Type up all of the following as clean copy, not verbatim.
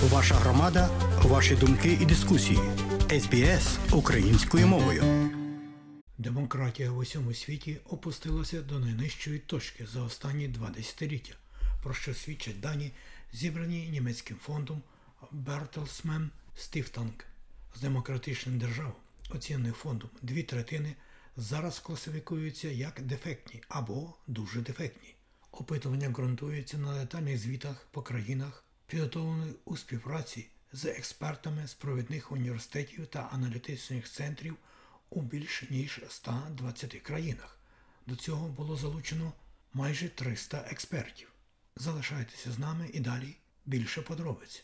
Ваша громада, ваші думки і дискусії. СБС українською мовою. Демократія в усьому світі опустилася до найнижчої точки за останні 2 десятиліття, про що свідчать дані, зібрані німецьким фондом Bertelsmann Stiftung. З демократичних держав, оцінених фондом 2/3, зараз класифікуються як дефектні або дуже дефектні. Опитування ґрунтується на детальних звітах по країнах, підготовлених у співпраці з експертами з провідних університетів та аналітичних центрів у більш ніж 120 країнах. До цього було залучено майже 300 експертів. Залишайтеся з нами і далі більше подробиць.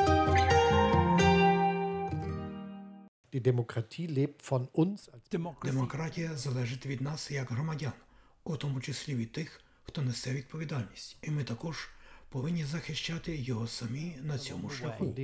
Демократія залежить від нас як громадян, у тому числі від тих, хто несе відповідальність. І ми також повинні захищати його самі на цьому шляху.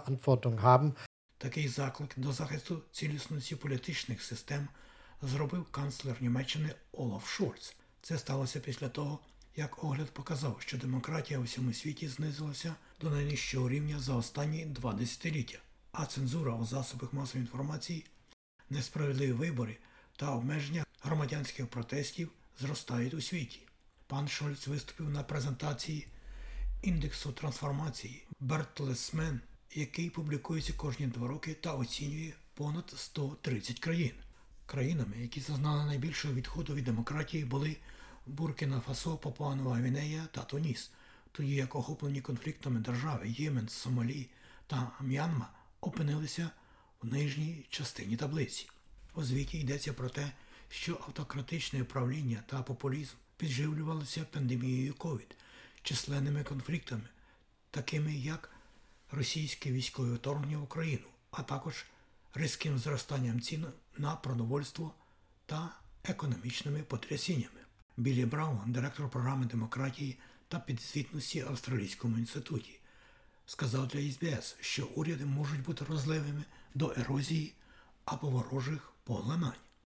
Такий заклик до захисту цілісності політичних систем зробив канцлер Німеччини Олаф Шольц. Це сталося після того, як огляд показав, що демократія у всьому світі знизилася до найнижчого рівня за останні 2 десятиліття, а цензура у засобах масової інформації, несправедливі вибори та обмеження громадянських протестів зростають у світі. Пан Шольц виступив на презентації індексу трансформації Bertelsmann, який публікується кожні 2 роки та оцінює понад 130 країн. Країнами, які зазнали найбільшого відходу від демократії, були Буркіна-Фасо, Папуа-Нова Гвінея та Туніс, тоді як охоплені конфліктами держави Ємен, Сомалі та М'янма опинилися в нижній частині таблиці. У звіті йдеться про те, що автократичне правління та популізм підживлювалися пандемією COVID, численними конфліктами, такими як російське військове вторгнення в Україну, а також різким зростанням цін на продовольство та економічними потрясіннями. Біллі Браун, директор програми демократії та підзвітності Австралійському інституті, сказав для СБС, що уряди можуть бути розливими до ерозії або ворожих поглинань.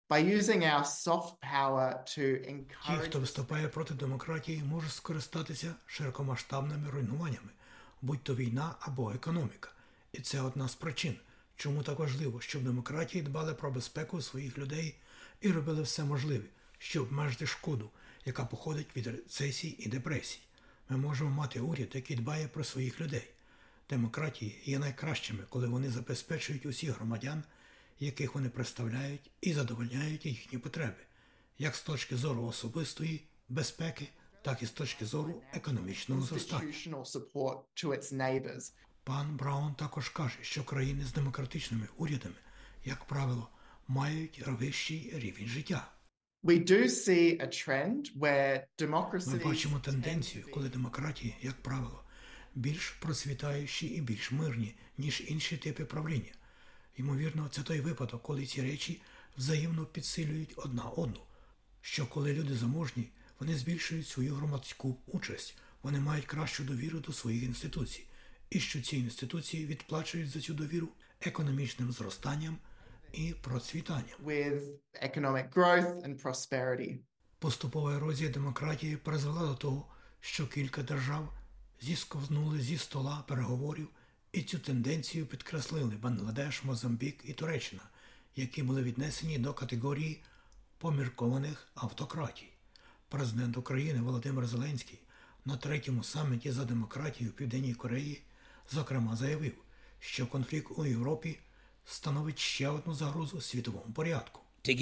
Ті, хто виступає проти демократії, може скористатися широкомасштабними руйнуваннями, будь-то війна або економіка. І це одна з причин, чому так важливо, щоб демократії дбали про безпеку своїх людей і робили все можливе, щоб обмежити шкоду, яка походить від рецесій і депресій. Ми можемо мати уряд, який дбає про своїх людей. Демократії є найкращими, коли вони забезпечують усіх громадян, яких вони представляють, і задовольняють їхні потреби, як з точки зору особистої безпеки, так і з точки зору економічного зростання. Пан Браун також каже, що країни з демократичними урядами, як правило, мають вищий рівень життя. Ми бачимо тенденцію, коли демократії, як правило, більш процвітаючі і більш мирні, ніж інші типи правління. Ймовірно, це той випадок, коли ці речі взаємно підсилюють одна одну, що коли люди заможні, вони збільшують свою громадську участь, вони мають кращу довіру до своїх інституцій, і що ці інституції відплачують за цю довіру економічним зростанням і процвітанням. Поступова ерозія демократії призвела до того, що кілька держав зісковзнули зі стола переговорів, і цю тенденцію підкреслили Бангладеш, Мозамбік і Туреччина, які були віднесені до категорії поміркованих автократій. Президент України Володимир Зеленський на 3-му саміті за демократію в Південній Кореї, зокрема, заявив, що конфлікт у Європі становить ще одну загрозу світовому порядку.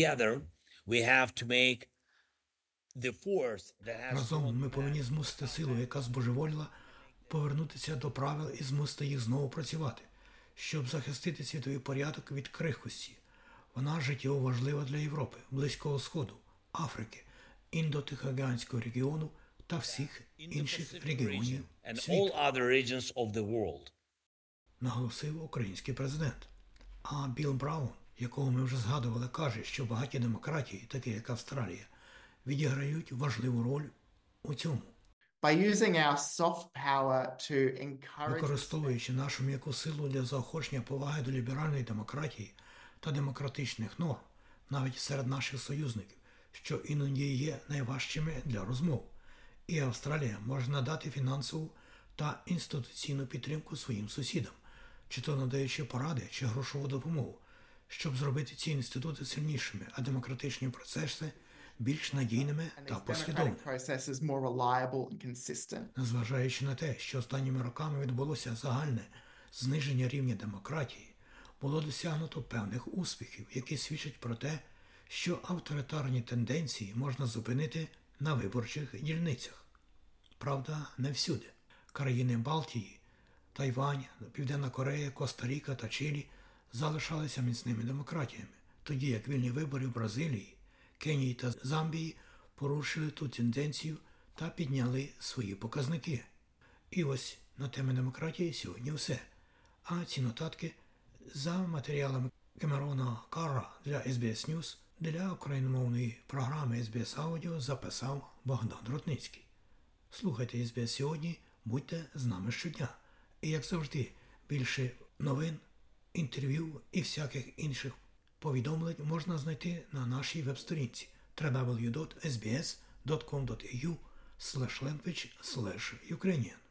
Разом ми повинні змусити силу, яка збожеволіла, повернутися до правил і змусити їх знову працювати, щоб захистити світовий порядок від крихкості. Вона життєво важлива для Європи, Близького Сходу, Африки, Індо-Тихоокеанського регіону та всіх інших регіонів світу, наголосив український президент. А Білл Браун, якого ми вже згадували, каже, що багаті демократії, такі як Австралія, відіграють важливу роль у цьому. Використовуючи нашу м'яку силу для заохочення поваги до ліберальної демократії та демократичних норм, навіть серед наших союзників, що іноді є найважчими для розмов. І Австралія може надати фінансову та інституційну підтримку своїм сусідам, чи то надаючи поради чи грошову допомогу, щоб зробити ці інститути сильнішими, а демократичні процеси більш надійними та послідовними. Незважаючи на те, що останніми роками відбулося загальне зниження рівня демократії, було досягнуто певних успіхів, які свідчать про те, що авторитарні тенденції можна зупинити на виборчих дільницях. Правда, не всюди. Країни Балтії, Тайвань, Південна Корея, Коста-Ріка та Чилі залишалися міцними демократіями, тоді як вільні вибори в Бразилії, Кенії та Замбії порушили ту тенденцію та підняли свої показники. І ось на тему демократії сьогодні все. А ці нотатки за матеріалами Кемерона Карра для SBS News для україномовної програми SBS Audio записав Богдан Ротницький. Слухайте SBS сьогодні, будьте з нами щодня. І як завжди, більше новин, інтерв'ю і всяких інших повідомлень можна знайти на нашій веб-сторінці www.sbs.com.au/language/Ukrainian.